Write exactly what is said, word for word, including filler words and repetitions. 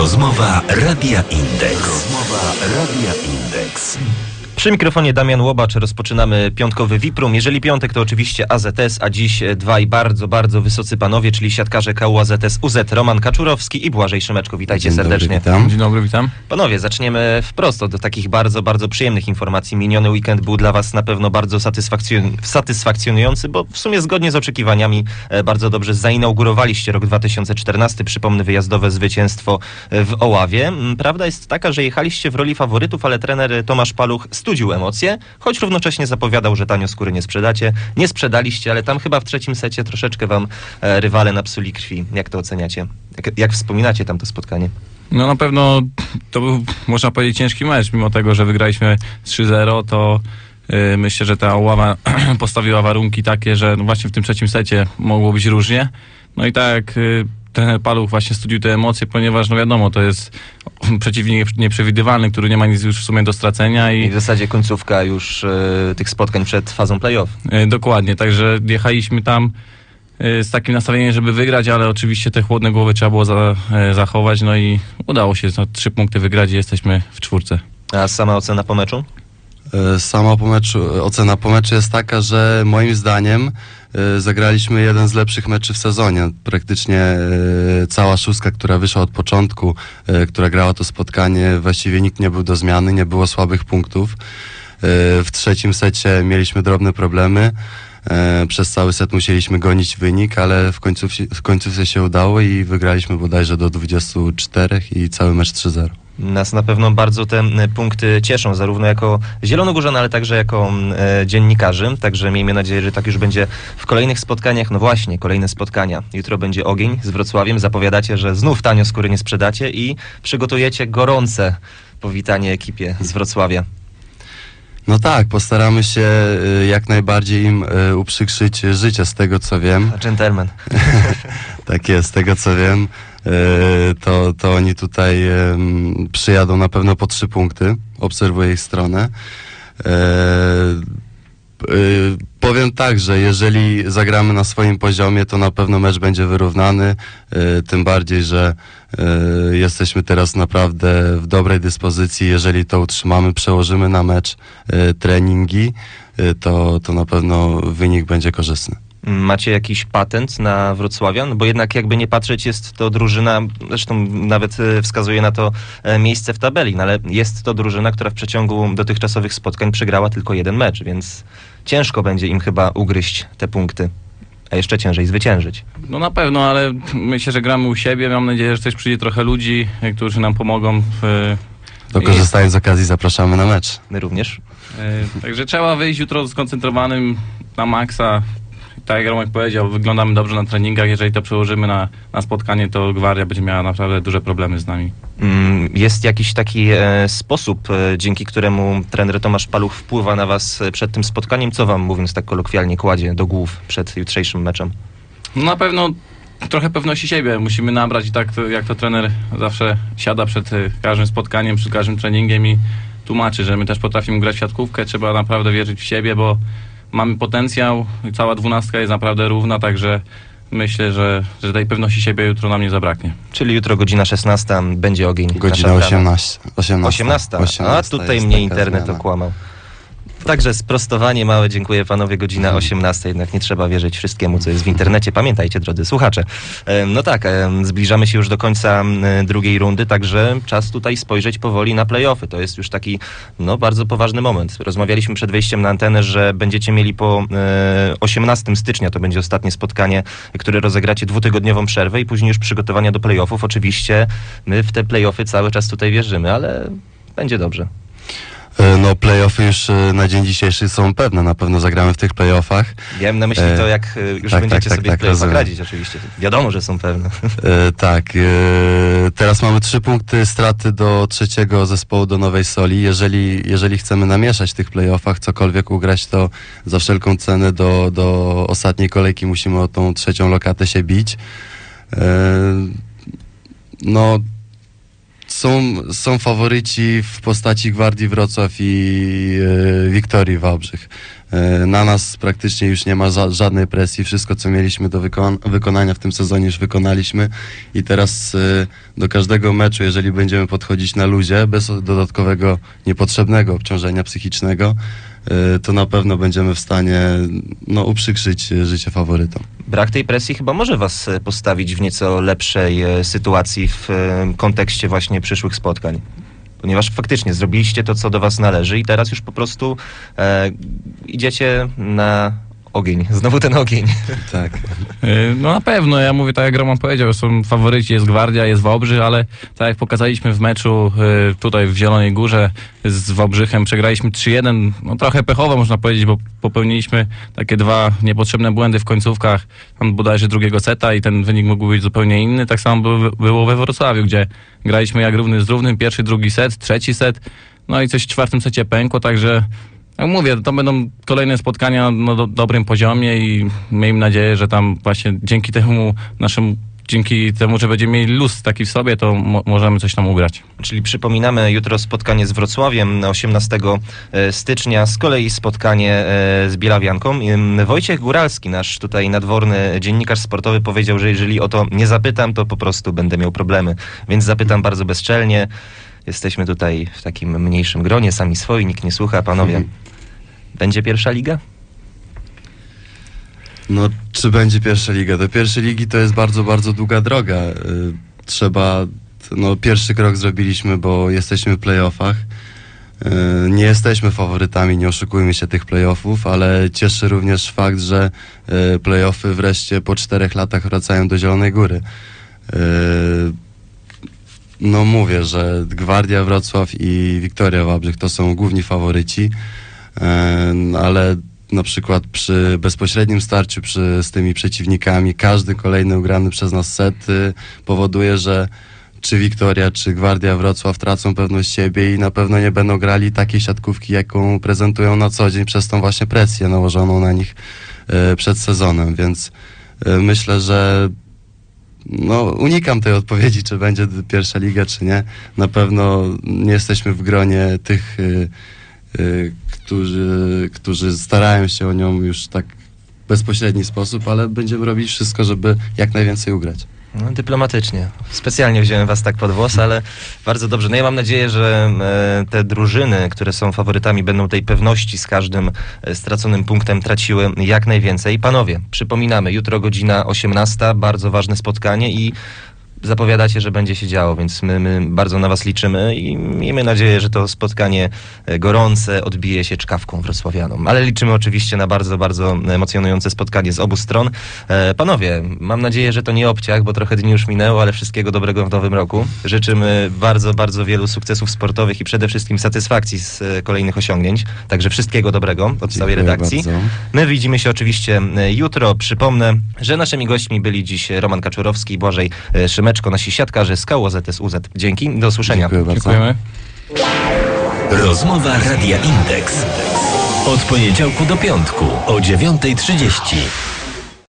Rozmowa Radia Indeks. Rozmowa Radia Indeks. Przy mikrofonie Damian Łobacz, rozpoczynamy piątkowy Viprum. Jeżeli piątek, to oczywiście A Z S, a dziś dwaj bardzo, bardzo wysocy panowie, czyli siatkarze K U A Z S U Z, Roman Kaczurowski i Błażej Szymeczko. Witajcie Dzień serdecznie. Dobry, witam. Dzień dobry, witam. Panowie, zaczniemy wprost od takich bardzo, bardzo przyjemnych informacji. Miniony weekend był dla was na pewno bardzo satysfakcjon- satysfakcjonujący, bo w sumie zgodnie z oczekiwaniami e, bardzo dobrze zainaugurowaliście rok dwa tysiące czternasty. Przypomnę, wyjazdowe zwycięstwo w Oławie. Prawda jest taka, że jechaliście w roli faworytów, ale trener Tomasz Paluch studził emocje, choć równocześnie zapowiadał, że tanio skóry nie sprzedacie. Nie sprzedaliście, ale tam chyba w trzecim secie troszeczkę wam e, rywale napsuli krwi. Jak to oceniacie? Jak, jak wspominacie tam to spotkanie? No na pewno to był, można powiedzieć, ciężki mecz. Mimo tego, że wygraliśmy trzy zero, to yy, myślę, że ta Oława postawiła warunki takie, że no właśnie w tym trzecim secie mogło być różnie. No i tak yy, trener Paluch właśnie studiuje te emocje, ponieważ no wiadomo, to jest przeciwnik nieprzewidywalny, który nie ma nic już w sumie do stracenia. I, I w zasadzie końcówka już e, tych spotkań przed fazą play-off. Yy, dokładnie, także jechaliśmy tam z takim nastawieniem, żeby wygrać, ale oczywiście te chłodne głowy trzeba było za, e, zachować, no i udało się no, trzy punkty wygrać i jesteśmy w czwórce. A sama ocena po meczu? Sama po meczu, ocena po meczu jest taka, że moim zdaniem e, zagraliśmy jeden z lepszych meczy w sezonie. Praktycznie e, cała szóstka, która wyszła od początku, e, która grała to spotkanie, właściwie nikt nie był do zmiany, nie było słabych punktów. E, w trzecim secie mieliśmy drobne problemy. E, przez cały set musieliśmy gonić wynik, ale w końcu, w końcu się udało i wygraliśmy bodajże do dwudziestu czterech i cały mecz trzy zero. Nas na pewno bardzo te punkty cieszą, zarówno jako zielonogórzan, ale także jako e, dziennikarzy. Także miejmy nadzieję, że tak już będzie w kolejnych spotkaniach. No właśnie, kolejne spotkania. Jutro będzie Ogień z Wrocławiem. Zapowiadacie, że znów tanio skóry nie sprzedacie i przygotujecie gorące powitanie ekipie z Wrocławia. No tak, postaramy się y, jak najbardziej im y, uprzykrzyć życie, z tego co wiem. Gentleman. Tak jest, z tego co wiem, y, to, to oni tutaj y, przyjadą na pewno po trzy punkty, obserwuję ich stronę. Y, y, powiem tak, że jeżeli zagramy na swoim poziomie, to na pewno mecz będzie wyrównany, y, tym bardziej, że y, jesteśmy teraz naprawdę w dobrej dyspozycji. Jeżeli to utrzymamy, przełożymy na mecz y, treningi, y, to, to na pewno wynik będzie korzystny. Macie jakiś patent na Wrocławian? Bo jednak jakby nie patrzeć, jest to drużyna, zresztą nawet wskazuje na to miejsce w tabeli, no ale jest to drużyna, która w przeciągu dotychczasowych spotkań przegrała tylko jeden mecz, więc ciężko będzie im chyba ugryźć te punkty, a jeszcze ciężej zwyciężyć. No na pewno, ale myślę, że gramy u siebie. Mam nadzieję, że też przyjdzie trochę ludzi, którzy nam pomogą. W, To korzystając z okazji zapraszamy na mecz. My również. y, także trzeba wyjść jutro skoncentrowanym na maksa. Tak jak Romek powiedział, wyglądamy dobrze na treningach. Jeżeli to przełożymy na, na spotkanie, to Gwaria będzie miała naprawdę duże problemy z nami. Jest jakiś taki e, sposób, e, dzięki któremu trener Tomasz Paluch wpływa na was przed tym spotkaniem? Co wam, mówiąc tak kolokwialnie, kładzie do głów przed jutrzejszym meczem? No na pewno trochę pewności siebie musimy nabrać i tak to, jak to trener zawsze siada przed y, każdym spotkaniem, przed każdym treningiem i tłumaczy, że my też potrafimy grać w siatkówkę. Trzeba naprawdę wierzyć w siebie, bo mamy potencjał, cała dwunastka jest naprawdę równa, także myślę, że, że tej pewności siebie jutro nam nie zabraknie. Czyli jutro godzina szesnasta będzie Ogień. Godzina osiemnasta. osiemnasta. A tutaj mnie internet okłamał. Także sprostowanie małe, dziękuję panowie, godzina osiemnasta, jednak nie trzeba wierzyć wszystkiemu, co jest w internecie. Pamiętajcie, drodzy słuchacze. No tak, zbliżamy się już do końca drugiej rundy, także czas tutaj spojrzeć powoli na play-offy. To jest już taki, no, bardzo poważny moment. Rozmawialiśmy przed wejściem na antenę, że będziecie mieli po osiemnastego stycznia, to będzie ostatnie spotkanie, które rozegracie dwutygodniową przerwę i później już przygotowania do play-offów. Oczywiście my w te play-offy cały czas tutaj wierzymy, ale będzie dobrze. No play-offy już na dzień dzisiejszy są pewne, na pewno zagramy w tych play-offach. Miałem na myśli to, jak już tak, będziecie tak, sobie tak, w play-offach tak, radzić oczywiście. Wiadomo, że są pewne. E, tak, e, teraz mamy trzy punkty straty do trzeciego zespołu, do Nowej Soli. Jeżeli, jeżeli chcemy namieszać w tych play-offach, cokolwiek ugrać, to za wszelką cenę do, do ostatniej kolejki musimy o tą trzecią lokatę się bić. E, no... Są, są faworyci w postaci Gwardii Wrocław i e, Wiktorii Wałbrzych. Na nas praktycznie już nie ma ża- żadnej presji. Wszystko, co mieliśmy do wykon- wykonania w tym sezonie, już wykonaliśmy i teraz y, do każdego meczu, jeżeli będziemy podchodzić na luzie, bez dodatkowego, niepotrzebnego obciążenia psychicznego, y, to na pewno będziemy w stanie no, uprzykrzyć życie faworytom. Brak tej presji chyba może was postawić w nieco lepszej e, sytuacji w e, kontekście właśnie przyszłych spotkań. Ponieważ faktycznie zrobiliście to, co do was należy i teraz już po prostu e, idziecie na ogień. Znowu ten ogień. Tak. Yy, No na pewno, ja mówię tak jak Roman powiedział, są faworyci, jest Gwardia, jest Wałbrzych, ale tak jak pokazaliśmy w meczu yy, tutaj w Zielonej Górze z Wałbrzychem, przegraliśmy trzy jeden, no trochę pechowo można powiedzieć, bo popełniliśmy takie dwa niepotrzebne błędy w końcówkach, tam bodajże drugiego seta i ten wynik mógł być zupełnie inny. Tak samo było, było we Wrocławiu, gdzie graliśmy jak równy z równym, pierwszy, drugi set, trzeci set, no i coś w czwartym secie pękło, także jak mówię, to będą kolejne spotkania na do, dobrym poziomie i miejmy nadzieję, że tam właśnie dzięki temu naszemu, dzięki temu, że będziemy mieli luz taki w sobie, to mo- możemy coś tam ugrać. Czyli przypominamy jutro spotkanie z Wrocławiem osiemnastego stycznia, z kolei spotkanie e, z Bielawianką. Ym, Wojciech Góralski, nasz tutaj nadworny dziennikarz sportowy, powiedział, że jeżeli o to nie zapytam, to po prostu będę miał problemy. Więc zapytam bardzo bezczelnie. Jesteśmy tutaj w takim mniejszym gronie, sami swoi, nikt nie słucha. Panowie, Mhm. będzie pierwsza liga? No, czy będzie pierwsza liga? Do pierwszej ligi to jest bardzo, bardzo długa droga. Y, Trzeba, no pierwszy krok zrobiliśmy, bo jesteśmy w playoffach. Y, Nie jesteśmy faworytami, nie oszukujmy się tych playoffów, ale cieszy również fakt, że y, playoffy wreszcie po czterech latach wracają do Zielonej Góry. Y, No mówię, że Gwardia Wrocław i Wiktoria Wałbrzych to są główni faworyci, y, ale na przykład przy bezpośrednim starciu przy, z tymi przeciwnikami, każdy kolejny ugrany przez nas set y, powoduje, że czy Wiktoria, czy Gwardia Wrocław tracą pewność siebie i na pewno nie będą grali takiej siatkówki, jaką prezentują na co dzień przez tą właśnie presję nałożoną na nich y, przed sezonem, więc y, myślę, że no, unikam tej odpowiedzi, czy będzie pierwsza liga, czy nie. Na pewno nie jesteśmy w gronie tych y, y, Którzy, którzy starają się o nią już tak w bezpośredni sposób, ale będziemy robić wszystko, żeby jak najwięcej ugrać. No, dyplomatycznie. Specjalnie wziąłem was tak pod włos, ale bardzo dobrze. No ja mam nadzieję, że e, te drużyny, które są faworytami, będą tej pewności z każdym e, straconym punktem traciły jak najwięcej. Panowie, przypominamy, jutro godzina osiemnasta, bardzo ważne spotkanie i zapowiadacie, że będzie się działo, więc my, my bardzo na was liczymy i miejmy nadzieję, że to spotkanie gorące odbije się czkawką wrocławianom. Ale liczymy oczywiście na bardzo, bardzo emocjonujące spotkanie z obu stron. E, panowie, mam nadzieję, że to nie obciach, bo trochę dni już minęło, ale wszystkiego dobrego w nowym roku. Życzymy bardzo, bardzo wielu sukcesów sportowych i przede wszystkim satysfakcji z e, kolejnych osiągnięć. Także wszystkiego dobrego od Dziękuję całej redakcji. bardzo. My widzimy się oczywiście jutro. Przypomnę, że naszymi gośćmi byli dziś Roman Kaczorowski i Błażej Szymeczko, nasi siatkarze z K O Z S U Z. Dzięki, do usłyszenia. Dziękuję bardzo. Dziękujemy. Rozmowa Radia Indeks. Od poniedziałku do piątku o dziewiątej trzydzieści.